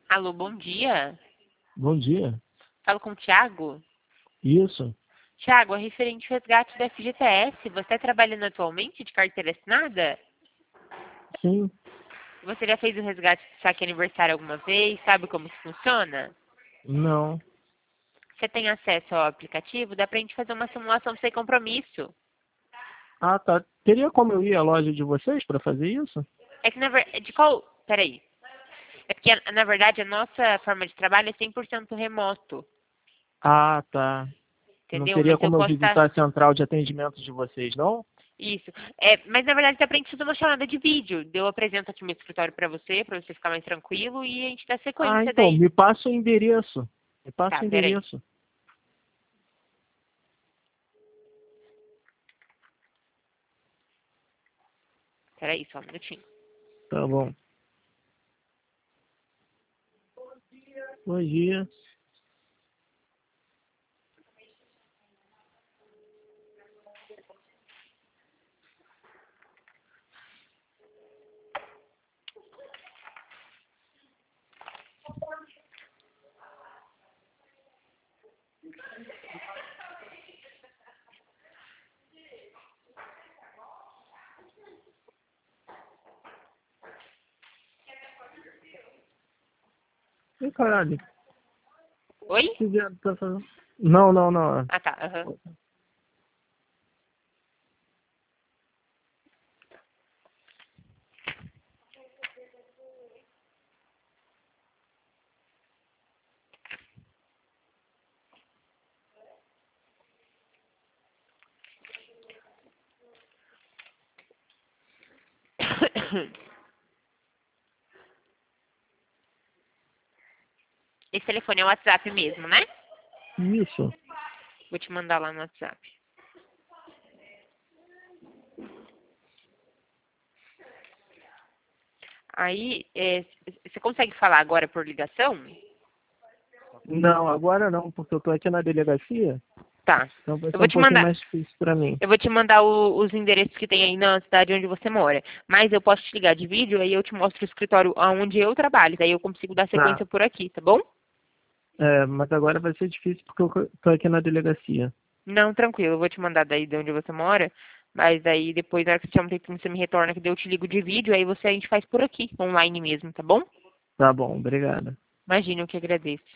Alô, bom dia. Bom dia. Falo com o Thiago. Isso? Thiago, é referente ao resgate da FGTS. Você está trabalhando atualmente de carteira assinada? Sim. Você já fez o resgate de saque aniversário alguma vez? Sabe como isso funciona? Não. Você tem acesso ao aplicativo? Dá pra gente fazer uma simulação sem compromisso. Ah, tá. Teria como eu ir à loja de vocês para fazer isso? É que na verdade... De qual... Peraí. É porque, na verdade, a nossa forma de trabalho é 100% remoto. Ah, tá. Não Entendeu? teria Mas eu como eu posso estar... visitar a central de atendimento de vocês, não? Isso. É, mas na verdade dá pra gente fazer uma chamada de vídeo. Eu apresento aqui meu escritório pra você ficar mais tranquilo e a gente dá Ah, sequência então, daí. me passa o endereço. Me passa Tá, o peraí. endereço. Peraí, só um minutinho. Tá bom. Bom dia. Ih, caralho. Oi? Que viado tá fazendo? Não, não, não. Ah, tá. Aham. Esse telefone é o WhatsApp mesmo, né? Isso. Vou te mandar lá no WhatsApp. Aí, você consegue falar agora por ligação? Não, agora não, porque eu tô aqui na delegacia. Tá. Então vai Eu ser vou um te pouquinho mandar. mais difícil para mim. Eu vou te mandar os endereços que tem aí na cidade onde você mora. Mas eu posso te ligar de vídeo, aí eu te mostro o escritório onde eu trabalho. Daí eu consigo dar Tá. sequência por aqui, tá bom? É, mas agora vai ser difícil porque eu tô aqui na delegacia. Não, tranquilo. Eu vou te mandar daí de onde você mora. Mas aí depois, na hora que você tiver um tempinho, você me retorna que daí eu te ligo de vídeo. Aí a gente faz por aqui, online mesmo, tá bom? Tá bom, obrigado. Imagina, eu que agradeço.